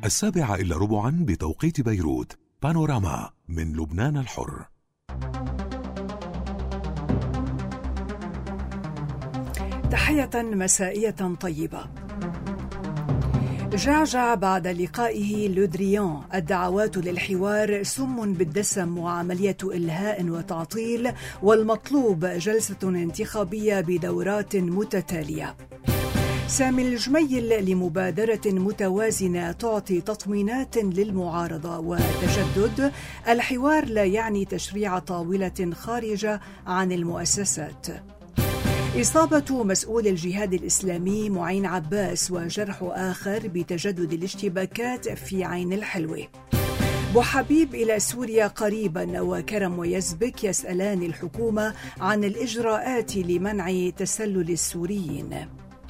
7:15 بتوقيت بيروت. بانوراما من لبنان الحر. تحية مسائية طيبة. جعجع بعد لقائه لودريان: الدعوات للحوار سم بالدسم وعملية إلهاء وتعطيل، والمطلوب جلسة انتخابية بدورات متتالية. سامي الجميل: لمبادرة متوازنة تعطي تطمينات للمعارضة وتجدد، الحوار لا يعني تشريع طاولة خارجة عن المؤسسات. إصابة مسؤول الجهاد الإسلامي معين عباس وجرح آخر بتجدد الاشتباكات في عين الحلوة. بوحبيب إلى سوريا قريبا، وكرم ويزبك يسألان الحكومة عن الإجراءات لمنع تسلل السوريين.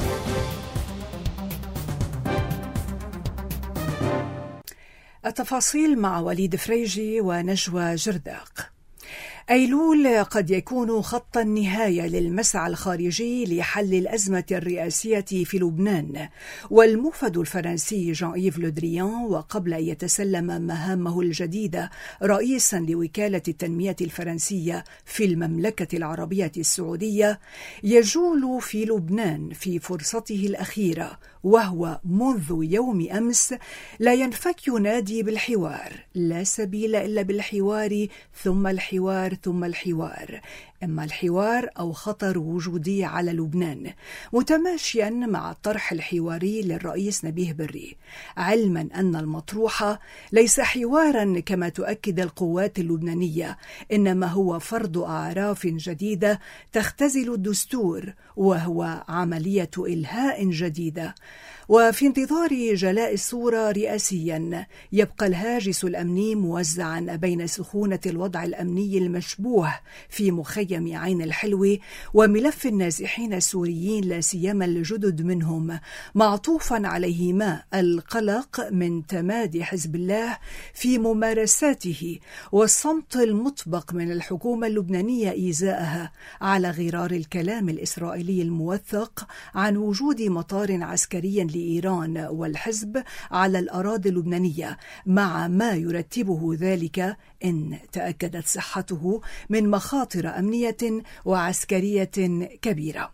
التفاصيل مع وليد فريجي ونجوى جرداق. أيلول قد يكون خط النهاية للمسعى الخارجي لحل الأزمة الرئاسية في لبنان، والموفد الفرنسي جان إيف لودريان، وقبل أن يتسلم مهامه الجديدة رئيسا لوكالة التنمية الفرنسية في المملكة العربية السعودية، يجول في لبنان في فرصته الأخيرة، وهو منذ يوم أمس لا ينفك ينادي بالحوار: لا سبيل إلا بالحوار، ثم الحوار، ثم الحوار. إما الحوار أو خطر وجودي على لبنان، متماشيا مع الطرح الحواري للرئيس نبيه بري، علما أن المطروح ليس حوارا كما تؤكد القوات اللبنانية، إنما هو فرض أعراف جديدة تختزل الدستور، وهو عملية إلهاء جديدة. وفي انتظار جلاء الصورة رئاسيا، يبقى الهاجس الأمني موزعا بين سخونة الوضع الأمني المشبوه في مخيم عين الحلوة وملف النازحين السوريين لا سيما الجدد منهم، معطوفا عليهما القلق من تمادي حزب الله في ممارساته والصمت المطبق من الحكومة اللبنانية إزاءها، على غرار الكلام الإسرائيلي الموثق عن وجود مطار عسكري لإيران والحزب على الأراضي اللبنانية، مع ما يرتبه ذلك إن تأكدت صحته من مخاطر أمنية وعسكرية كبيرة.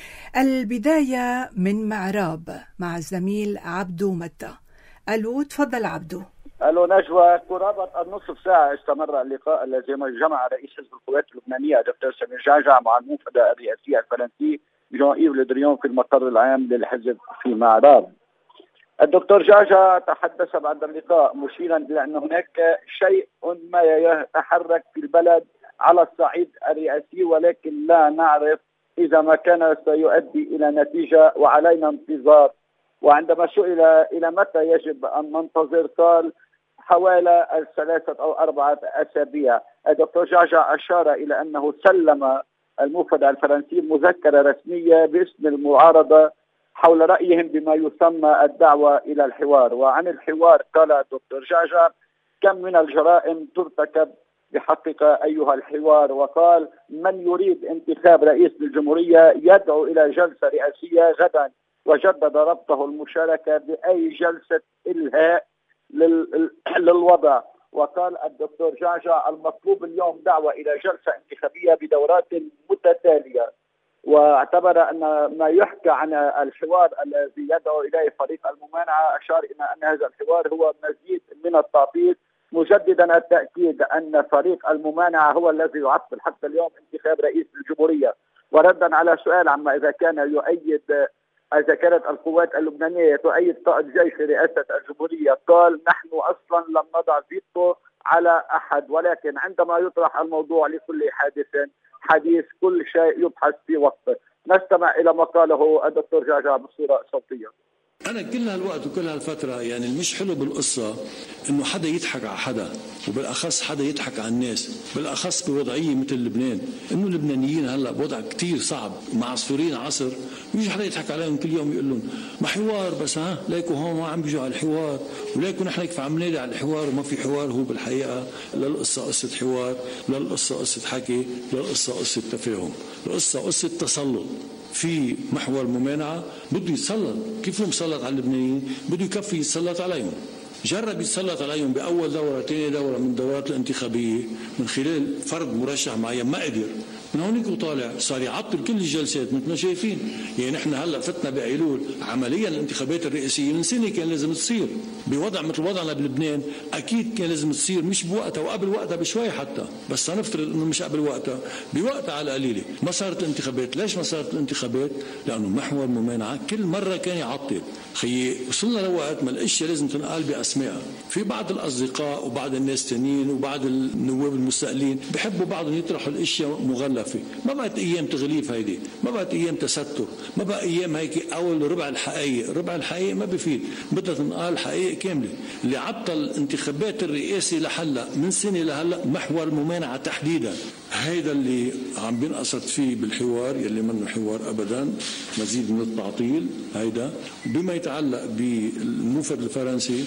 البداية من معراب مع الزميل عبدو متى. ألو، تفضل عبدو. ألو نجوى. قرابة النصف ساعة استمر اللقاء الذي جمع رئيس حزب القوات اللبنانية دكتور سامي جعجع مع الموفد الرئاسي الفرنسي جان إيف لودريان في المقر العام للحزب في معراب. الدكتور جعجع تحدث بعد اللقاء مشيرا إلى أن هناك شيء ما يتحرك في البلد على الصعيد الرئاسي، ولكن لا نعرف إذا ما كان سيؤدي إلى نتيجة وعلينا انتظار. وعندما سئل إلى متى يجب أن ننتظر، قال حوالي 3 أو 4 أسابيع. الدكتور جعجع أشار إلى أنه سلم الموفد الفرنسي مذكرة رسمية باسم المعارضة حول رأيهم بما يسمى الدعوة إلى الحوار. وعن الحوار قال الدكتور جعجع: كم من الجرائم ترتكب بحقك أيها الحوار. وقال: من يريد انتخاب رئيس للجمهورية يدعو إلى جلسة رئاسية غدا، وجدد ربطه المشاركة بأي جلسة إلهاء للوضع. وقال الدكتور جعجع: المطلوب اليوم دعوة إلى جلسة انتخابية بدورات متتالية. واعتبر أن ما يحكى عن الحوار الذي يدعو إليه فريق الممانعة، أشار إلى أن هذا الحوار هو مزيد من التعطيل، مجددا التأكيد أن فريق الممانعة هو الذي يعطل حتى اليوم انتخاب رئيس الجمهورية. وردا على سؤال عما إذا كانت القوات اللبنانية تؤيد قائد جيش رئاسة الجمهورية، قال: نحن أصلا لم نضع فيتو على أحد، ولكن عندما يطرح الموضوع لكل حديث كل شيء يبحث في وقته. نستمع إلى ما قاله الدكتور جعجع بصورة صوتية. أنا كل هالوقت وكل هالفترة يعني المش حلو بالقصة إنه حدا يضحك على حدا، وبالأخص حدا يضحك على الناس، بالأخص بوضعية مثل لبنان، إنه اللبنانيين هلا بوضع كتير صعب، معصفورين عصر، ويجي حدا يضحك عليهم كل يوم يقول لهم ما حوار بس، ليكوا هون ما عم بيجوا على الحوار، وليكوا نحن كيف عم نادي على الحوار وما في حوار. هو بالحقيقة لا القصة قصة حوار، لا القصة قصة حكي، لا القصة قصة تفاهم، القصة قصة تسلط. في محور ممانعة بده يتسلط، كيف هو مسلط على اللبنانيين؟ بده يكفي يتسلط عليهم. جرب يتسلط عليهم بأول دورة ثاني دورة من الدورات الانتخابية من خلال فرض مرشح معين، ما قدر. من هونيك وطالع صار يعطل كل الجلسات مثل ما شايفين. يعني نحن هلا فتنا بأيلول عمليا الانتخابات الرئاسية من سنة كان لازم تصير بوضع مثل وضعنا بلبنان، أكيد كان لازم تصير مش بوقتها وقبل وقتها بشوي حتى، بس هنفترض إنه مش قبل وقتها بوقتها على القليلة. ما صارت الانتخابات. ليش ما صارت الانتخابات؟ لأنه محور ممانعة كل مرة كان يعطل. خيي وصلنا لوقت ما الاشياء لازم تنقال بأسمائها. في بعض الأصدقاء وبعض الناس تانيين وبعض النواب المستقلين بحبوا بعضهم يطرحوا الاشياء مغلفة. ما بقت ايام تغليف، هيدي ما بقت ايام تستر، ما بقى ايام هيك اول ربع الحقائق. ربع الحقائق ما بفيد، بدها تنقال حقائق كاملة. اللي عطل انتخابات الرئاسة لحلا من سنة لهلا محور ممانعة تحديدا. هيدا اللي عم بينقصد فيه بالحوار، يلي منه حوار ابدا، مزيد من التعطيل. هيدا بما يتعلق بالموفد الفرنسي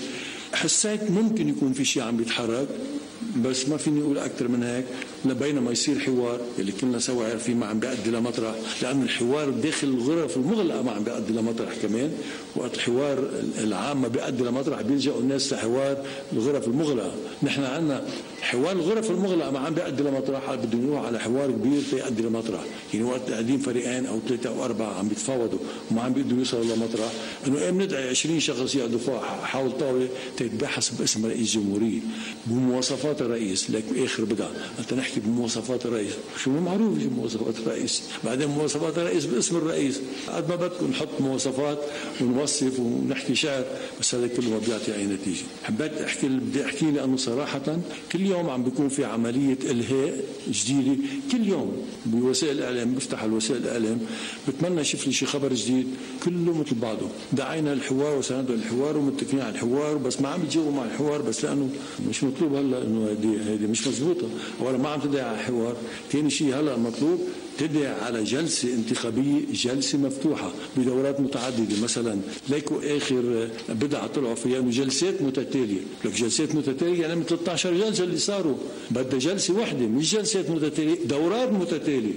حسيت ممكن يكون في شيء عم بيتحرك، بس ما فيني اقول اكثر من هيك لبينما يصير حوار اللي كلنا سوا عارفين ما عم بيؤدي لمطرح، لانه الحوار داخل الغرف المغلقه ما عم بيؤدي لمطرح كمان. وقت الحوار العام ما بيؤدي لمطرح بيلجأوا الناس لحوار الغرف المغلقه. نحن عندنا حوار الغرف المغلقه ما عم بيؤدي لمطرح، بدهم يروح على حوار كبير تيؤدي لمطرح. يعني وقت قاعدين فريقين او 3 أو 4 عم بيتفاوضوا وما عم بيقدروا يوصلوا لمطرح، انه ايه بندعي 20 شخص يقعدوا حول طاوله تتبحث باسم رئيس جمهوريه بمواصفات الرئيس. لك باخر بدعه انت نحكي بمواصفات الرئيس، شو معروف شو مواصفات الرئيس، بعدين مواصفات الرئيس باسم الرئيس. قد ما بدكم نحط مواصفات ونوصف ونحكي شعر، بس هذا كله ما بيعطي اي نتيجه. حبيت بدي احكي لانه صراحه كل يوم عم بيكون في عمليه الهاء جديده، كل يوم بوسائل الاعلام بفتح الوسائل الاعلام بتمنى اشوف لي شيء خبر جديد كله مثل بعضه. دعينا الحوار وسندوا الحوار ومتفقين على الحوار، بس ما عم بيجاوبوا مع الحوار، بس لانه مش مطلوب هلا انه هيدي مش مزبوطه. اولا ما عم تدعي على حوار، ثاني شيء هلا مطلوب تدعي على جلسة انتخابية، جلسة مفتوحة بدورات متعددة. مثلا ليكوا آخر بدعة طلعوا فيها أنه جلسات متتالية. لك جلسات متتالية يعني من 13 جلسة اللي صاروا، بدها جلسة واحدة مش جلسات متتالية، دورات متتالية.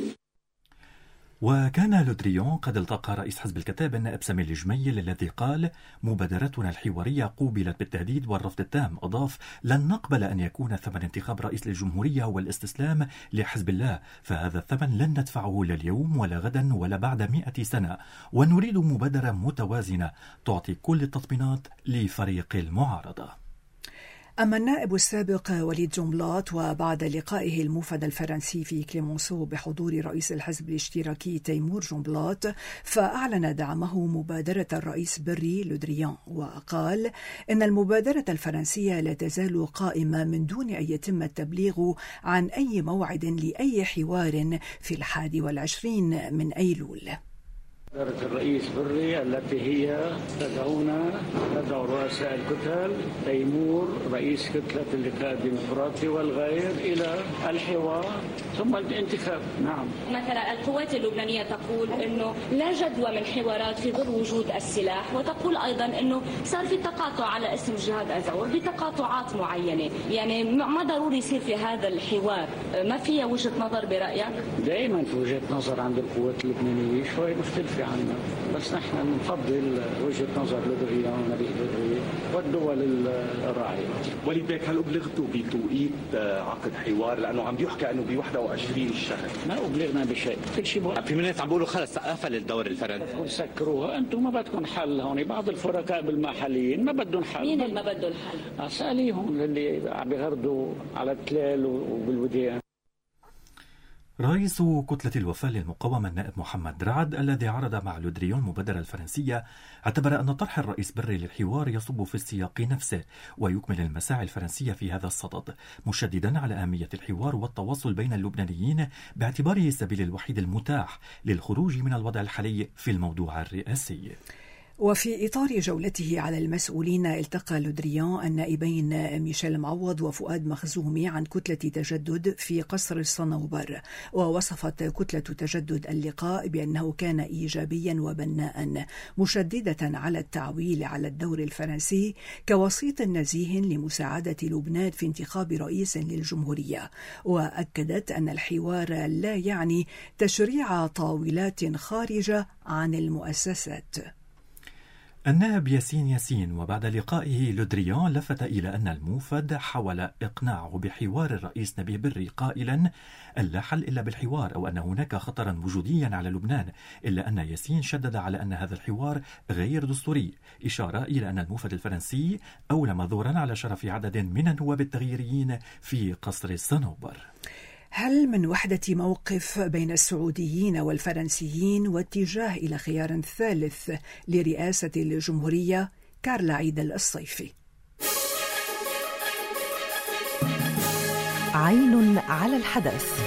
وكان لودريون قد التقى رئيس حزب الكتاب النائب سمير الجميل الذي قال: مبادرتنا الحوارية قوبلت بالتهديد والرفض التام. أضاف: لن نقبل أن يكون ثمن انتخاب رئيس للجمهورية والاستسلام لحزب الله، فهذا الثمن لن ندفعه لا اليوم ولا غدا ولا بعد 100 سنة، ونريد مبادرة متوازنة تعطي كل التطمينات لفريق المعارضة. أما النائب السابق وليد جنبلاط وبعد لقائه الموفد الفرنسي في كليمونسو بحضور رئيس الحزب الاشتراكي تيمور جنبلاط، فأعلن دعمه مبادرة الرئيس بري لودريان، وقال إن المبادرة الفرنسية لا تزال قائمة من دون أن يتم التبليغ عن أي موعد لأي حوار في 21 من أيلول. مبادرة الرئيس بري التي هي تدعو رؤساء الكتل تيمور رئيس كتلة اللقاء الديمقراطي والغير إلى الحوار ثم الانتخاب. نعم. مثلا القوات اللبنانية تقول أنه لا جدوى من حوارات في ظل وجود السلاح، وتقول أيضا أنه صار في تقاطع على اسم الجهاد الزعور بتقاطعات معينة، يعني ما ضروري يصير في هذا الحوار. ما فيها وجهة نظر برأيك؟ دائما في وجهة نظر عند القوات اللبنانية شوي مختلفة عنا، بس نحن نفضل وجهة نظر لودريان ونبيل لودري والدول الراعية. وليد بيك، هل أبلغتوا بتوقيت عقد حوار؟ لأنه عم بيحكى أنه ب 21 الشهر. ما أبلغنا بشيء، كل شيء في ناس عم بيقولوا خلص قفل الدور الفرنسي. سكروها، أنتم ما بدكم حل هون. بعض الفرقاء بالمحليين ما بدهم حل. مين اللي ما بده الحل؟ أسأليهم اللي عم بيغردوا على التلال وبالوديان. رئيس كتلة الوفاء للمقاومة النائب محمد رعد الذي عرض مع لودريون المبادرة الفرنسية اعتبر أن طرح الرئيس بري للحوار يصب في السياق نفسه ويكمل المساعي الفرنسية في هذا الصدد، مشددا على أهمية الحوار والتواصل بين اللبنانيين باعتباره السبيل الوحيد المتاح للخروج من الوضع الحالي في الموضوع الرئاسي. وفي إطار جولته على المسؤولين، التقى لودريان النائبين ميشيل معوض وفؤاد مخزومي عن كتلة تجدد في قصر الصنوبر، ووصفت كتلة تجدد اللقاء بأنه كان إيجابيا وبناء، مشددة على التعويل على الدور الفرنسي كوسيط نزيه لمساعدة لبنان في انتخاب رئيس للجمهورية، وأكدت أن الحوار لا يعني تشريع طاولات خارجة عن المؤسسات. النائب ياسين وبعد لقائه لودريان لفت إلى أن الموفد حاول إقناعه بحوار الرئيس نبيه بري قائلا لا حل إلا بالحوار أو أن هناك خطرا وجوديا على لبنان، إلا أن ياسين شدد على أن هذا الحوار غير دستوري، إشارة إلى أن الموفد الفرنسي أولم زورا على شرف عدد من النواب التغييريين في قصر الصنوبر. هل من وحدة موقف بين السعوديين والفرنسيين واتجاه إلى خيار ثالث لرئاسة الجمهورية؟ كارلا عيد الصيفي. عين على الحدث.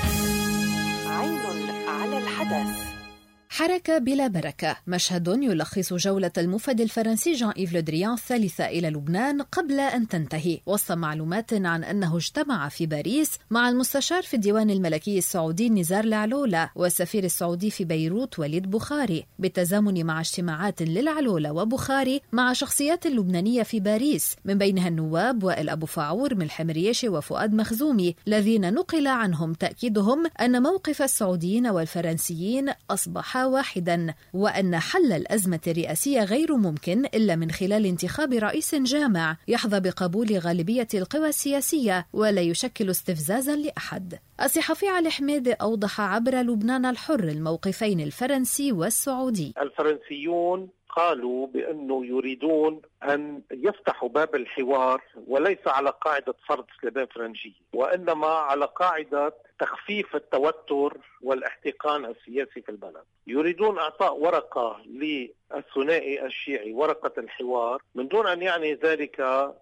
عين على الحدث. حركة بلا بركة، مشهد يلخص جولة الموفد الفرنسي جان إيف لودريان الثالثة إلى لبنان قبل أن تنتهي، وسط معلومات عن أنه اجتمع في باريس مع المستشار في الديوان الملكي السعودي نزار العلولة والسفير السعودي في بيروت وليد بخاري، بالتزامن مع اجتماعات للعلولة وبخاري مع شخصيات لبنانية في باريس، من بينها النواب وائل أبو فاعور، ملحم مرياشي وفؤاد مخزومي، الذين نقل عنهم تأكيدهم أن موقف السعوديين والفرنسيين أصبح واحدا، وأن حل الأزمة الرئاسية غير ممكن إلا من خلال انتخاب رئيس جامع يحظى بقبول غالبية القوى السياسية ولا يشكل استفزازا لأحد. الصحفي علي حميدة أوضح عبر لبنان الحر الموقفين الفرنسي والسعودي. الفرنسيون قالوا بأنه يريدون أن يفتحوا باب الحوار، وليس على قاعدة فرض سلبان فرنسية، وإنما على قاعدة تخفيف التوتر والاحتقان السياسي في البلد. يريدون إعطاء ورقة للثنائي الشيعي، ورقة الحوار، من دون أن يعني ذلك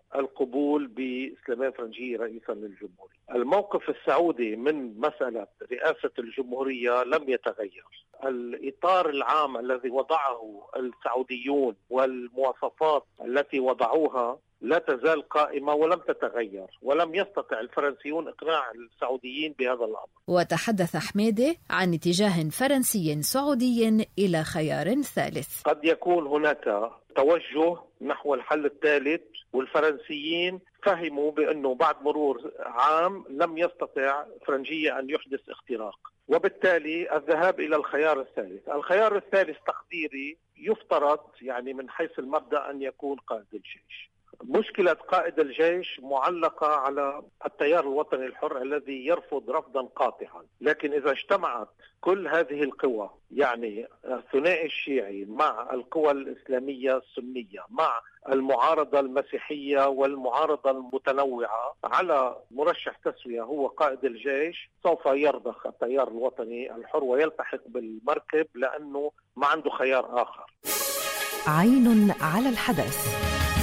القبول بسليمان فرنجي رئيسا للجمهورية. الموقف السعودي من مسألة رئاسة الجمهورية لم يتغير. الإطار العام الذي وضعه السعوديون والمواصفات التي وضعوها لا تزال قائمة ولم تتغير، ولم يستطع الفرنسيون إقناع السعوديين بهذا الأمر. وتحدث حميدة عن اتجاه فرنسي سعودي إلى خيار ثالث. قد يكون هناك توجه نحو الحل الثالث، والفرنسيين فهموا بأنه بعد مرور عام لم يستطع فرنجية أن يحدث اختراق، وبالتالي الذهاب إلى الخيار الثالث. الخيار الثالث تقديري يفترض يعني من حيث المبدأ أن يكون قائد الجيش. مشكلة قائد الجيش معلقة على التيار الوطني الحر الذي يرفض رفضا قاطعا، لكن إذا اجتمعت كل هذه القوى، يعني الثنائي الشيعي مع القوى الإسلامية السنية مع المعارضة المسيحية والمعارضة المتنوعة على مرشح تسوية هو قائد الجيش، سوف يرضخ التيار الوطني الحر ويلتحق بالمركب لأنه ما عنده خيار آخر. عين على الحدث.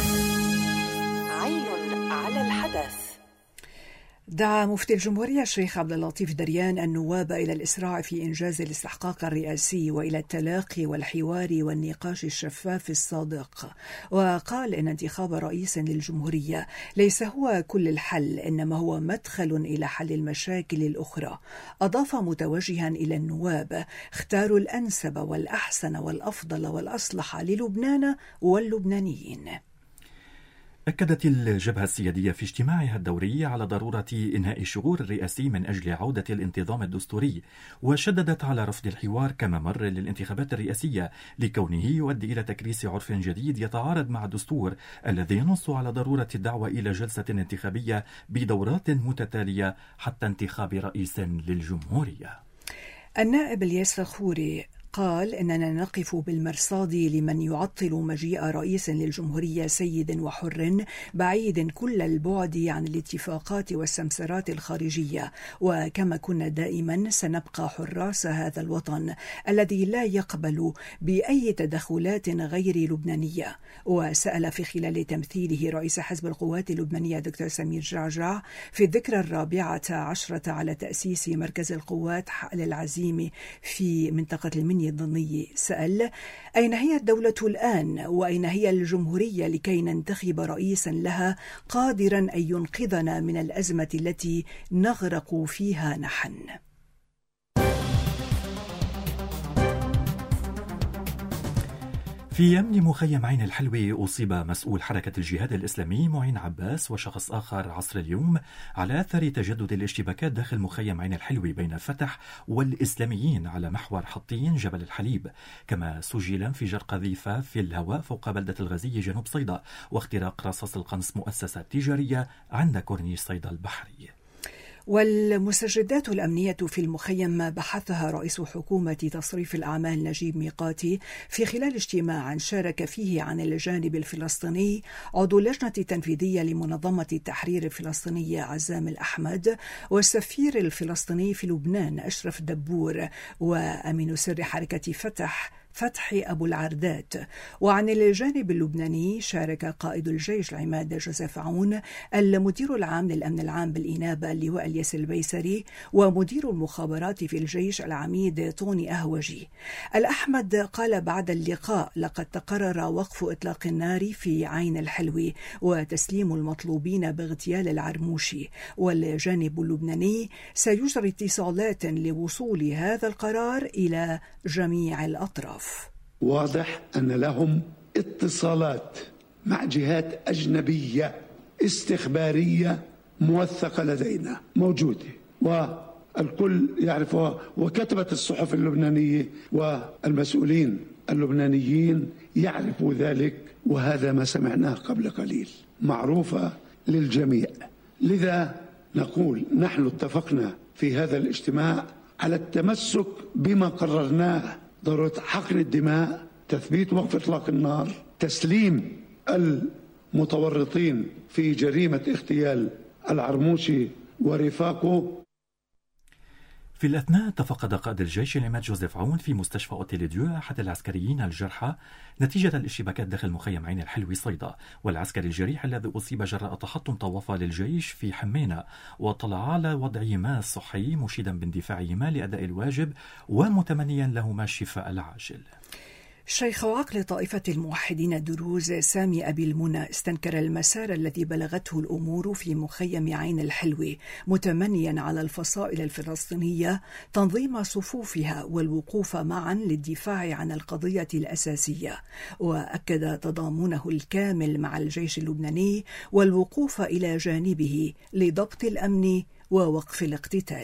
عين على الحدث. دعا مفتي الجمهورية الشيخ عبد اللطيف دريان النواب إلى الإسراع في إنجاز الاستحقاق الرئاسي وإلى التلاقي والحوار والنقاش الشفاف الصادق، وقال إن انتخاب رئيس للجمهورية ليس هو كل الحل، إنما هو مدخل إلى حل المشاكل الأخرى. أضاف متوجها إلى النواب: اختاروا الأنسب والأحسن والأفضل والأصلح للبنان واللبنانيين. أكدت الجبهة السيادية في اجتماعها الدوري على ضرورة إنهاء الشغور الرئاسي من أجل عودة الانتظام الدستوري، وشددت على رفض الحوار كممر للانتخابات الرئاسية لكونه يؤدي إلى تكريس عرف جديد يتعارض مع الدستور الذي ينص على ضرورة الدعوة إلى جلسة انتخابية بدورات متتالية حتى انتخاب رئيس للجمهورية. النائب الياس الخوري قال إننا نقف بالمرصاد لمن يعطل مجيء رئيس للجمهورية سيد وحر بعيد كل البعد عن الاتفاقات والسمسرات الخارجية، وكما كنا دائما سنبقى حراس هذا الوطن الذي لا يقبل بأي تدخلات غير لبنانية. وسأل في خلال تمثيله رئيس حزب القوات اللبنانية دكتور سمير جعجع في الذكرى 14 على تأسيس مركز القوات حقل العزيمة في منطقة المنيا الضنية، سأل: أين هي الدولة الآن؟ وأين هي الجمهورية لكي ننتخب رئيسا لها قادرا أن ينقذنا من الأزمة التي نغرق فيها نحن؟ في في أمن مخيم عين الحلوة أصيب مسؤول حركة الجهاد الإسلامي معين عباس وشخص آخر عصر اليوم على أثر تجدد الاشتباكات داخل مخيم عين الحلوة بين فتح والإسلاميين على محور حطين جبل الحليب. كما سجل انفجار قذيفة في الهواء فوق بلدة الغزية جنوب صيدا واختراق رصاص القنص مؤسسة تجارية عند كورنيش صيدا البحري. والمستجدات الأمنية في المخيم بحثها رئيس حكومة تصريف الأعمال نجيب ميقاتي في خلال اجتماع شارك فيه عن الجانب الفلسطيني عضو اللجنة التنفيذية لمنظمة التحرير الفلسطينية عزام الأحمد والسفير الفلسطيني في لبنان أشرف دبور وأمين سر حركة فتحي أبو العردات. وعن الجانب اللبناني شارك قائد الجيش العماد جوزيف عون، المدير العام للأمن العام بالإنابة اللواء الياس البيسري، ومدير المخابرات في الجيش العميد طوني أهوجي. الأحمد قال بعد اللقاء: لقد تقرر وقف إطلاق النار في عين الحلوة وتسليم المطلوبين باغتيال العرموشي، والجانب اللبناني سيجري اتصالات لوصول هذا القرار إلى جميع الأطراف. واضح أن لهم اتصالات مع جهات أجنبية استخبارية موثقة لدينا موجودة، والكل يعرفها، وكتبت الصحف اللبنانية والمسؤولين اللبنانيين يعرفوا ذلك، وهذا ما سمعناه قبل قليل معروفة للجميع. لذا نقول نحن اتفقنا في هذا الاجتماع على التمسك بما قررناه: ضرورة حقن الدماء، تثبيت وقف إطلاق النار، تسليم المتورطين في جريمة اغتيال العرموشي ورفاقه. في الأثناء تفقد قائد الجيش العماد جوزيف عون في مستشفى أوتيل ديو أحد العسكريين الجرحى نتيجة الاشتباكات داخل مخيم عين الحلوة صيدا، والعسكري الجريح الذي أصيب جراء تحطم طوافة للجيش في حمينة، وطلع على وضعهما الصحي مشيدا باندفاعهما لأداء الواجب ومتمنيا لهما الشفاء العاجل. شيخ عقل طائفة الموحدين الدروز سامي أبي المنى استنكر المسار الذي بلغته الأمور في مخيم عين الحلوة، متمنيا على الفصائل الفلسطينية تنظيم صفوفها والوقوف معا للدفاع عن القضية الأساسية، وأكد تضامنه الكامل مع الجيش اللبناني والوقوف إلى جانبه لضبط الأمن ووقف الاقتتال.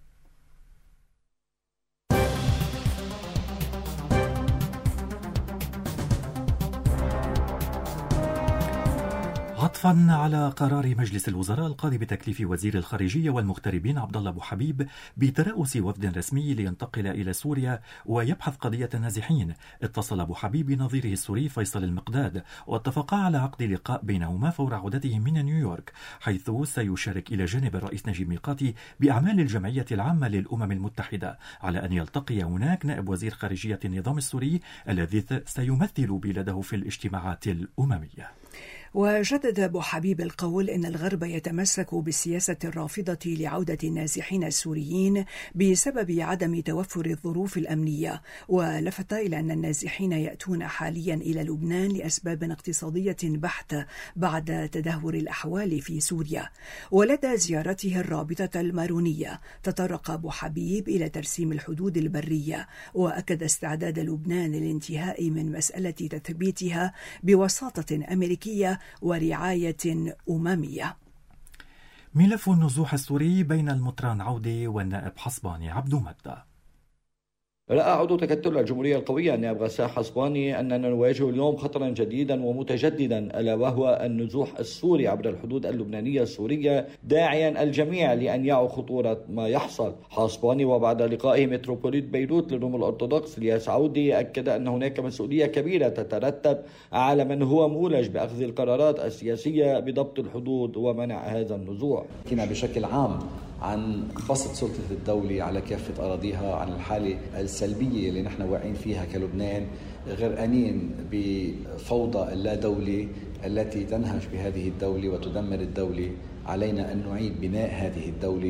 عطفا على قرار مجلس الوزراء القاضي بتكليف وزير الخارجية والمغتربين عبد الله أبو حبيب بترأس وفد رسمي لينتقل إلى سوريا ويبحث قضية النازحين، اتصل أبو حبيب بنظيره السوري فيصل المقداد واتفقا على عقد لقاء بينهما فور عودته من نيويورك، حيث سيشارك إلى جانب الرئيس نجيب ميقاتي بأعمال الجمعية العامة للأمم المتحدة، على أن يلتقي هناك نائب وزير خارجية النظام السوري الذي سيمثل بلاده في الاجتماعات الأممية. وجدد أبو حبيب القول إن الغرب يتمسك بالسياسة الرافضة لعودة النازحين السوريين بسبب عدم توفر الظروف الأمنية، ولفت إلى أن النازحين يأتون حاليا إلى لبنان لأسباب اقتصادية بحتة بعد تدهور الأحوال في سوريا. ولدى زيارته الرابطة المارونية تطرق أبو حبيب إلى ترسيم الحدود البرية، وأكد استعداد لبنان للانتهاء من مسألة تثبيتها بوساطة أمريكية ورعاية أممية. ملف النزوح السوري بين المطران عودة والنائب حصباني عبدو مدة. رأى عضو تكتل الجمهورية القوية النائب غسان حصباني أننا نواجه اليوم خطرا جديدا ومتجددا، ألا وهو النزوح السوري عبر الحدود اللبنانية السورية، داعيا الجميع لأن يعوا خطورة ما يحصل. حصباني وبعد لقائه متروبوليت بيروت للروم الأرثوذكس الياس عودي أكد أن هناك مسؤولية كبيرة تترتب على من هو مولج بأخذ القرارات السياسية بضبط الحدود ومنع هذا النزوح. كنا بشكل عام عن بسط سلطة الدولة على كافة أراضيها، عن الحالة السلبية اللي نحن واقعين فيها كلبنان، غرقانين بفوضى اللا دولة التي تنهش بهذه الدولة وتدمر الدولة. علينا أن نعيد بناء هذه الدولة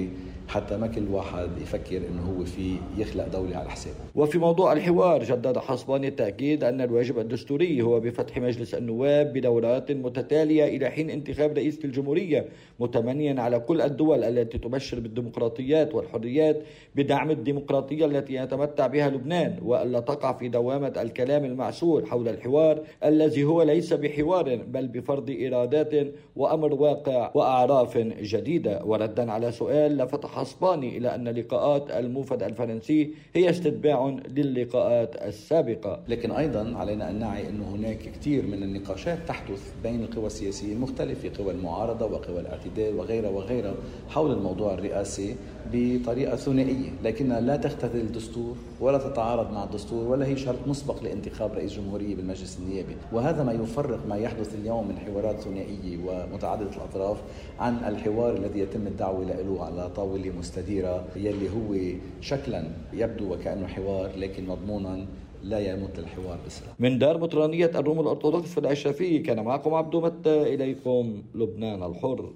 حتى ما كل واحد يفكر أنه هو في يخلق دولة على حسابه. وفي موضوع الحوار جدد حصباني التأكيد أن الواجب الدستوري هو بفتح مجلس النواب بدورات متتالية إلى حين انتخاب رئيس الجمهورية، متمنيا على كل الدول التي تبشر بالديمقراطيات والحريات بدعم الديمقراطية التي يتمتع بها لبنان، وألا تقع في دوامة الكلام المعسول حول الحوار الذي هو ليس بحوار بل بفرض إرادات وأمر واقع وأعراف جديدة. وردا على سؤال لفت حصباني إلى أن لقاءات الموفد الفرنسي هي استتباع للقاءات السابقة. لكن أيضا علينا أن نعي أن هناك كثير من النقاشات تحدث بين القوى السياسية المختلفة، قوى المعارضة وقوى الاعتدال وغيرها حول الموضوع الرئاسي بطريقة ثنائية، لكنها لا تختزل الدستور ولا تتعارض مع الدستور ولا هي شرط مسبق لانتخاب رئيس جمهورية بالمجلس النيابي. وهذا ما يفرق ما يحدث اليوم من حوارات ثنائية ومتعددة الأطراف عن الحوار الذي يتم الدعوة له على طاولة مستديرة، يلي هو شكلا يبدو وكأنه حوار لكن مضمونا لا يمت الحوار بسرعة. من دار مطرانية الروم الأرثوذكس في الأشرفية كان معكم عبدو متى، إليكم لبنان الحر.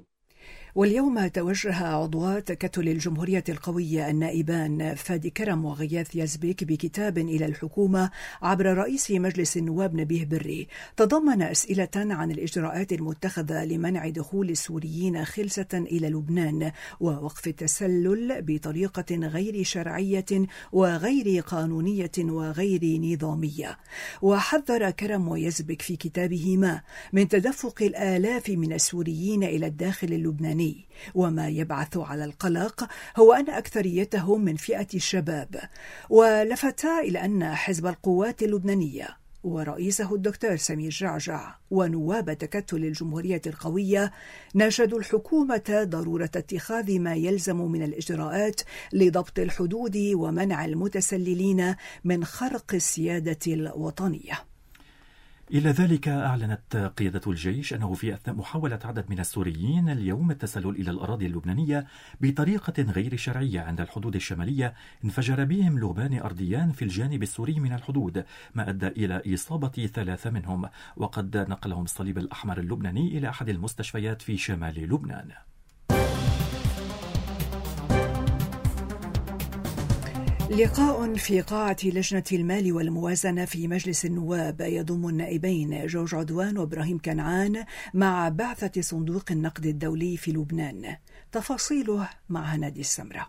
واليوم توجه عضوات تكتل الجمهورية القوية النائبان فادي كرم وغياث يزبك بكتاب إلى الحكومة عبر رئيس مجلس النواب نبيه بري، تضمن أسئلة عن الإجراءات المتخذة لمنع دخول السوريين خلسة إلى لبنان ووقف التسلل بطريقة غير شرعية وغير قانونية وغير نظامية. وحذر كرم ويزبك في كتابهما من تدفق الآلاف من السوريين إلى الداخل اللبناني، وما يبعث على القلق هو أن أكثريتهم من فئة الشباب. ولفتا إلى أن حزب القوات اللبنانية ورئيسه الدكتور سمير جعجع ونواب تكتل الجمهورية القوية ناشدوا الحكومة ضرورة اتخاذ ما يلزم من الإجراءات لضبط الحدود ومنع المتسللين من خرق السيادة الوطنية. إلى ذلك أعلنت قيادة الجيش أنه في أثناء محاولة عدد من السوريين اليوم التسلل إلى الأراضي اللبنانية بطريقة غير شرعية عند الحدود الشمالية، انفجر بهم لبان أرضيان في الجانب السوري من الحدود، ما أدى إلى إصابة 3 منهم، وقد نقلهم الصليب الأحمر اللبناني إلى أحد المستشفيات في شمال لبنان. لقاء في قاعة لجنة المال والموازنة في مجلس النواب يضم النائبين جورج عدوان وإبراهيم كنعان مع بعثة صندوق النقد الدولي في لبنان. تفاصيله مع هنادي السمرة.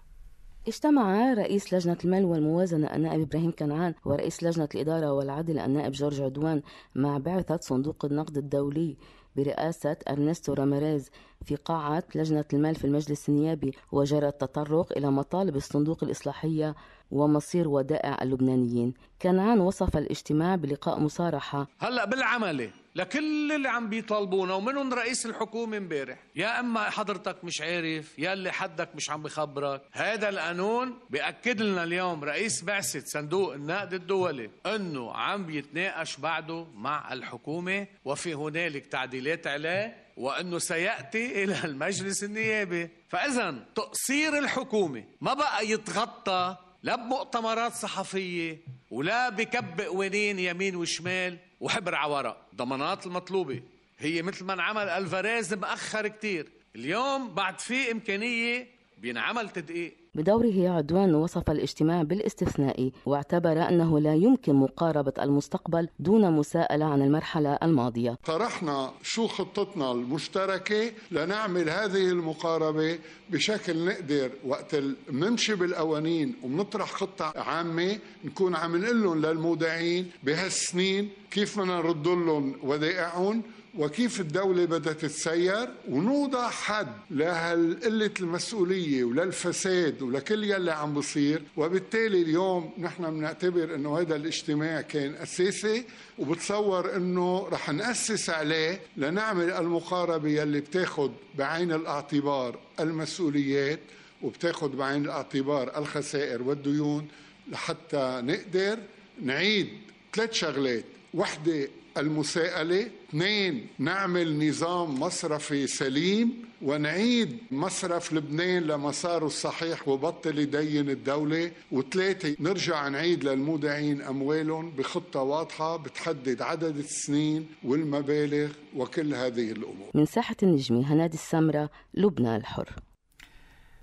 اجتمع رئيس لجنة المال والموازنة النائب إبراهيم كنعان ورئيس لجنة الإدارة والعدل النائب جورج عدوان مع بعثة صندوق النقد الدولي برئاسة أرنستو راميريز في قاعة لجنة المال في المجلس النيابي، وجرى التطرق إلى مطالب الصندوق الإصلاحية ومصير ودائع اللبنانيين. كنعان وصف الاجتماع بلقاء مصارحة. هلأ بالعملة لكل اللي عم بيطالبونا ومنهم رئيس الحكومة امبارح، يا اما حضرتك مش عارف يا اللي حدك مش عم بخبرك. هذا القانون بيأكد لنا اليوم رئيس بعثة صندوق النقد الدولي انه عم بيتناقش بعده مع الحكومة وفي هنالك تعديلات عليه، وانه سيأتي الى المجلس النيابي. فاذا تقصير الحكومة ما بقى يتغطى لا بمؤتمرات صحفية ولا بكب قوانين يمين وشمال وحبر على ورق. ضمانات المطلوبة هي مثل ما انعمل الفاريز مأخر كتير، اليوم بعد في إمكانية بينعمل تدقيق. بدوره عدوان وصف الاجتماع بالاستثنائي، واعتبر أنه لا يمكن مقاربة المستقبل دون مساءلة عن المرحلة الماضية. طرحنا شو خطتنا المشتركة لنعمل هذه المقاربة بشكل نقدر وقت نمشي بالقوانين ومنطرح خطة عامة نكون عم نقول لهم للمودعين بهالسنين كيف بدنا نرد لهم ودائعهم وكيف الدولة بدها تتسير، ونوضع حد لهالقلة المسؤولية وللفساد ولكل يلي عم بصير. وبالتالي اليوم نحن بنعتبر انه هذا الاجتماع كان اساسي، وبتصور انه رح نأسس عليه لنعمل المقاربة يلي بتاخد بعين الاعتبار المسؤوليات وبتاخد بعين الاعتبار الخسائر والديون، لحتى نقدر نعيد 3 شغلات: 1 المساءلة، 2 نعمل نظام مصرفي سليم ونعيد مصرف لبنان لمساره الصحيح وبطل يدين الدولة، و3 نرجع نعيد للمودعين أموالهم بخطة واضحة بتحدد عدد السنين والمبالغ وكل هذه الأمور. من ساحة النجمة هنادي السمرة، لبنان الحر.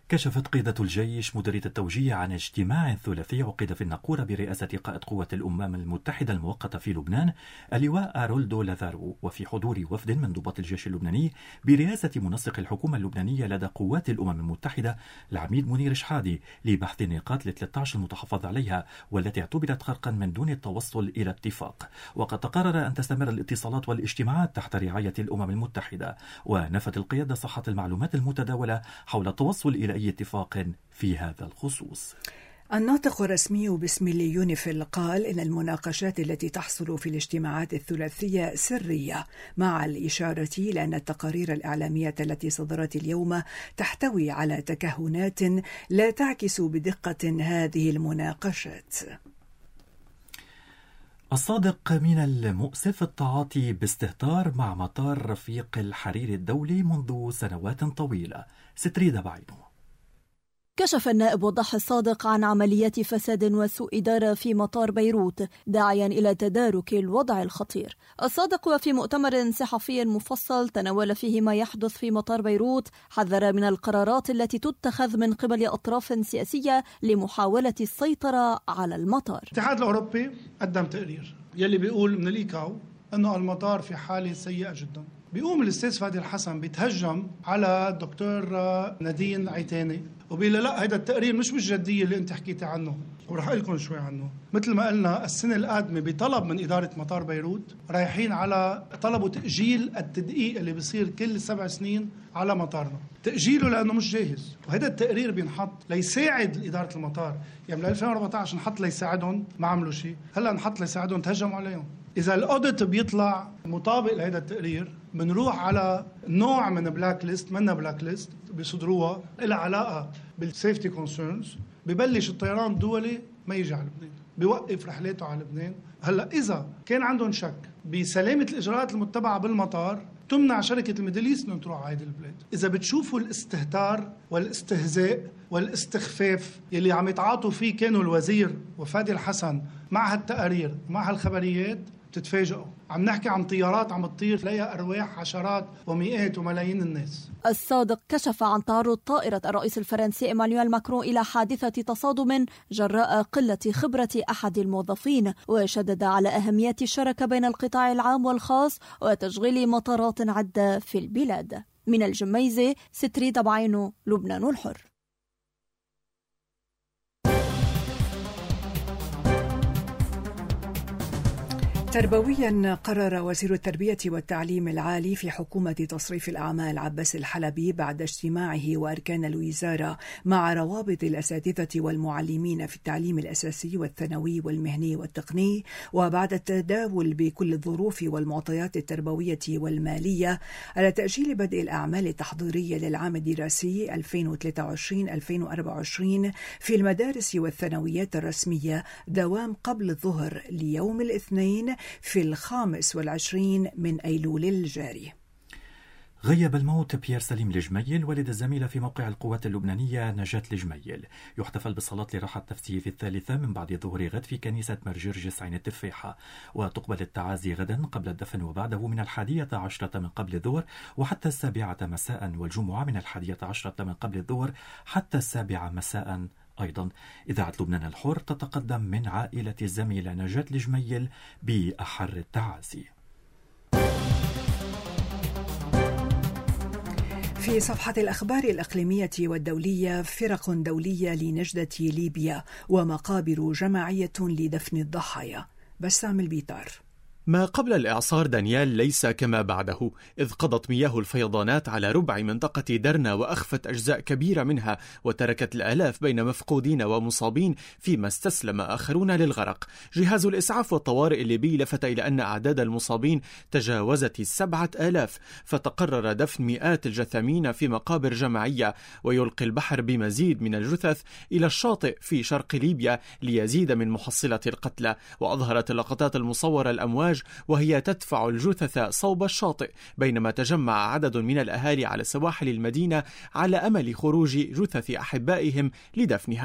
كشفت قيادة الجيش مديرية التوجيه عن اجتماع ثلاثي عقد في الناقورة برئاسة قائد قوات الأمم المتحدة المؤقتة في لبنان اللواء أرولدو لازارو، وفي حضور وفد من ضباط الجيش اللبناني برئاسة منسق الحكومة اللبنانية لدى قوات الأمم المتحدة العميد منير شحادي لبحث النقاط ل 13 المتحفظ عليها والتي اعتبرت خرقا من دون التوصل إلى اتفاق. وقد تقرر أن تستمر الاتصالات والاجتماعات تحت رعاية الأمم المتحدة، ونفت القيادة صحة المعلومات المتداولة حول التوصل إلى أي اتفاق في هذا الخصوص. الناطق الرسمي باسم اليونيفيل قال إن المناقشات التي تحصل في الاجتماعات الثلاثية سرية، مع الإشارة إلى أن التقارير الإعلامية التي صدرت اليوم تحتوي على تكهنات لا تعكس بدقة هذه المناقشات. الصادق من المؤسف التعاطي باستهتار مع مطار رفيق الحريري الدولي منذ سنوات طويلة. ستريدة بعينه. كشف النائب وضح الصادق عن عمليات فساد وسوء إدارة في مطار بيروت، داعيا إلى تدارك الوضع الخطير. الصادق وفي مؤتمر صحفي مفصل تناول فيه ما يحدث في مطار بيروت، حذر من القرارات التي تتخذ من قبل أطراف سياسية لمحاولة السيطرة على المطار. الاتحاد الأوروبي قدم تقرير يلي بيقول من الإيكاو أنه المطار في حالة سيئة جدا. بيقوم الأستاذ فادي الحسن بيتهجم على الدكتور نادين عيتاني وبيقول لا هيدا التقرير مش بالجدية اللي انت حكيتي عنه، ورح أقول لكم شوي عنه. مثل ما قلنا السنة القادمة بطلب من إدارة مطار بيروت رايحين على طلبوا تأجيل التدقيق اللي بيصير كل 7 سنين على مطارنا، تأجيله لأنه مش جاهز. وهذا التقرير بينحط ليساعد إدارة المطار، يعني 2014 نحط ليساعدهم ما عملوا شيء، هلا نحط ليساعدهم تهجموا عليهم. إذا الأوديت بيطلع مطابق لهذا التقرير بنروح على نوع من بلاك ليست، منا بلاك ليست بيصدروها إلى علاقة بالسيفتي كونسيرنز، ببلش الطيران الدولي ما يجي على لبنان، بيوقف رحلاته على لبنان. هلا إذا كان عندهم شك بسلامة الإجراءات المتبعة بالمطار تمنع شركة الميدل إن تروح على هذه البلاد. إذا بتشوفوا الاستهتار والاستهزاء والاستخفاف يلي عم يتعاطوا فيه كانوا الوزير وفادي الحسن مع هالتقارير مع هالخبريات تتفاجئوا. عم نحكي عن طيارات عم تطير ليها أرواح عشرات ومئات وملايين الناس. الصادق كشف عن تعرض طائرة الرئيس الفرنسي إيمانويل ماكرون إلى حادثة تصادم جراء قلة خبرة أحد الموظفين، وشدد على أهمية الشراكة بين القطاع العام والخاص وتشغيل مطارات عدة في البلاد. من الجميزة، ستريدة بعينه، لبنان الحر. تربويا، قرر وزير التربية والتعليم العالي في حكومة تصريف الأعمال عباس الحلبي بعد اجتماعه وأركان الوزارة مع روابط الأساتذة والمعلمين في التعليم الأساسي والثانوي والمهني والتقني، وبعد التداول بكل الظروف والمعطيات التربوية والمالية، على تأجيل بدء الأعمال التحضيرية للعام الدراسي 2023-2024 في المدارس والثانويات الرسمية دوام قبل الظهر ليوم الاثنين في 25 من أيلول الجاري. غيب الموت بيير سليم الجميل والد الزميلة في موقع القوات اللبنانية نجاة الجميل. يحتفل بالصلاة لراحة نفسه في 3 من بعد الظهر غد في كنيسة مرجرجس عين التفاحة، وتقبل التعازي غدا قبل الدفن وبعده من 11 من قبل الظهر وحتى 7 مساء، والجمعة من 11 من قبل الظهر حتى 7 مساء. أيضا إذاعة لبنان الحر تتقدم من عائلة الزميلة نجاة الجميل بأحر التعازي. في صفحة الأخبار الإقليمية والدولية، فرق دولية لنجدة ليبيا ومقابر جماعية لدفن الضحايا. بسام البيطار. ما قبل الإعصار دانيال ليس كما بعده، إذ قضت مياه الفيضانات على ربع منطقة درنا وأخفت أجزاء كبيرة منها، وتركت الآلاف بين مفقودين ومصابين، فيما استسلم آخرون للغرق. جهاز الإسعاف والطوارئ الليبي لفت إلى أن أعداد المصابين تجاوزت 7,000، فتقرر دفن مئات الجثامين في مقابر جماعية، ويلقي البحر بمزيد من الجثث إلى الشاطئ في شرق ليبيا ليزيد من محصلة القتلى. وأظهرت اللقطات المصورة الأمواج وهي تدفع الجثث صوب الشاطئ، بينما تجمع عدد من الأهالي على سواحل المدينة على أمل خروج جثث أحبائهم لدفنها.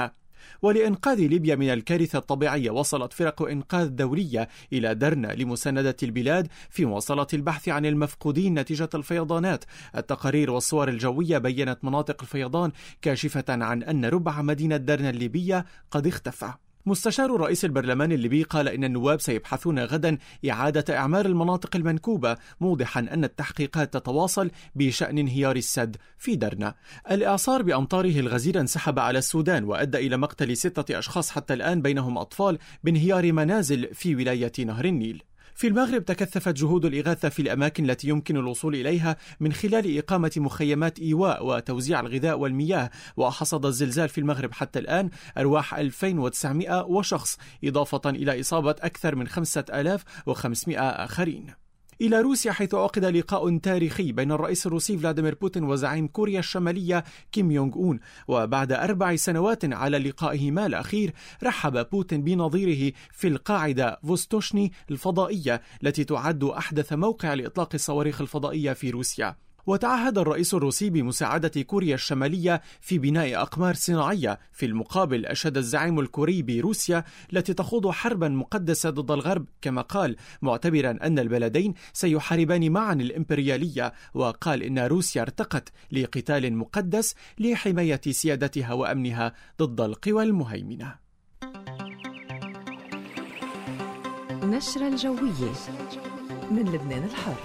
ولإنقاذ ليبيا من الكارثة الطبيعية وصلت فرق إنقاذ دولية إلى درنا لمساندة البلاد في مواصلة البحث عن المفقودين نتيجة الفيضانات. التقارير والصور الجوية بيّنت مناطق الفيضان كاشفة عن أن ربع مدينة درنا الليبية قد اختفى. مستشار رئيس البرلمان الليبي قال إن النواب سيبحثون غدا إعادة إعمار المناطق المنكوبة، موضحا أن التحقيقات تتواصل بشأن انهيار السد في درنا. الإعصار بأمطاره الغزيرة انسحب على السودان وأدى إلى مقتل 6 أشخاص حتى الآن بينهم أطفال بانهيار منازل في ولاية نهر النيل. في المغرب تكثفت جهود الإغاثة في الأماكن التي يمكن الوصول إليها من خلال إقامة مخيمات إيواء وتوزيع الغذاء والمياه. وحصد الزلزال في المغرب حتى الآن أرواح 2900 شخص، إضافة إلى إصابة أكثر من 5500 آخرين. إلى روسيا، حيث عقد لقاء تاريخي بين الرئيس الروسي فلاديمير بوتين وزعيم كوريا الشمالية كيم يونغ أون. وبعد 4 سنوات على لقائهما الأخير، رحب بوتين بنظيره في القاعدة فوستوشني الفضائية التي تعد أحدث موقع لإطلاق الصواريخ الفضائية في روسيا. وتعهد الرئيس الروسي بمساعدة كوريا الشمالية في بناء أقمار صناعية. في المقابل، أشاد الزعيم الكوري بروسيا التي تخوض حربا مقدسة ضد الغرب كما قال، معتبرا أن البلدين سيحاربان معا الإمبريالية. وقال إن روسيا ارتقت لقتال مقدس لحماية سيادتها وأمنها ضد القوى المهيمنة. نشرة الجوية من لبنان الحر.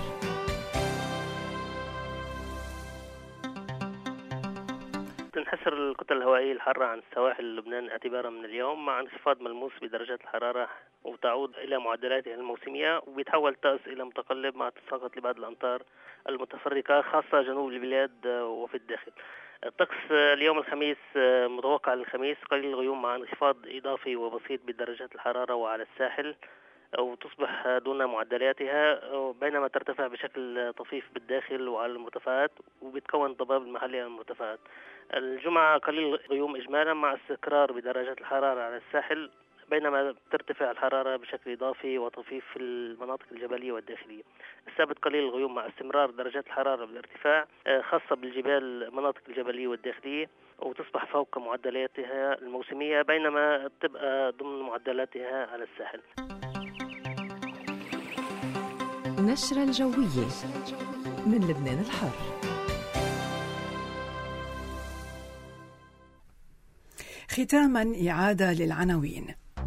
تنحسر الكتل الهوائية الحارة عن سواحل لبنان اعتبارا من اليوم مع انخفاض ملموس بدرجات الحرارة، وتعود إلى معدلاتها الموسمية، وبيتحول الطقس إلى متقلب مع تساقط لبعض الأمطار المتفرقة خاصة جنوب البلاد وفي الداخل. الطقس اليوم الخميس متوقع للخميس قليل الغيوم مع انخفاض إضافي وبسيط بدرجات الحرارة وعلى الساحل، وتصبح دون معدلاتها، بينما ترتفع بشكل طفيف بالداخل وعلى المرتفعات، وبتكون ضباب المحلي على المرتفعات. الجمعة قليل غيوم إجمالا مع استقرار بدرجات الحرارة على الساحل، بينما ترتفع الحرارة بشكل إضافي وطفيف في المناطق الجبلية والداخلية. السبت قليل الغيوم مع استمرار درجات الحرارة بالارتفاع، خاصة بالجبال المناطق الجبلية والداخلية، وتصبح فوق معدلاتها الموسمية، بينما تبقى ضمن معدلاتها على الساحل. نشرة الجوية من لبنان الحر. ختاما إعادة للعناوين.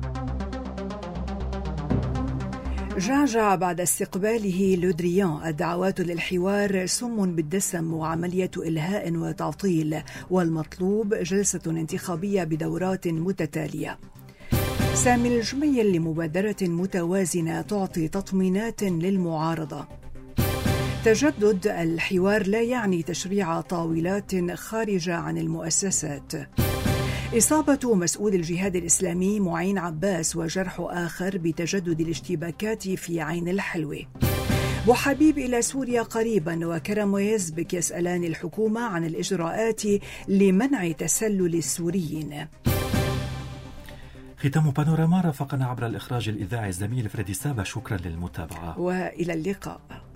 جعجع بعد استقباله لودريان، الدعوات للحوار سم بالدسم وعملية إلهاء وتعطيل، والمطلوب جلسة انتخابية بدورات متتالية. سامي الجميل لمبادرة متوازنة تعطي تطمينات للمعارضة. تجدد الحوار لا يعني تشريع طاولات خارجة عن المؤسسات. إصابة مسؤول الجهاد الإسلامي معين عباس وجرح آخر بتجدد الاشتباكات في عين الحلوة. وحبيب إلى سوريا قريبا، وكرم ويزبك يسألان الحكومة عن الإجراءات لمنع تسلل السوريين. ختام بانوراما رافقنا عبر الإخراج الإذاعي الزميل فريدي سابا. شكرا للمتابعة وإلى اللقاء.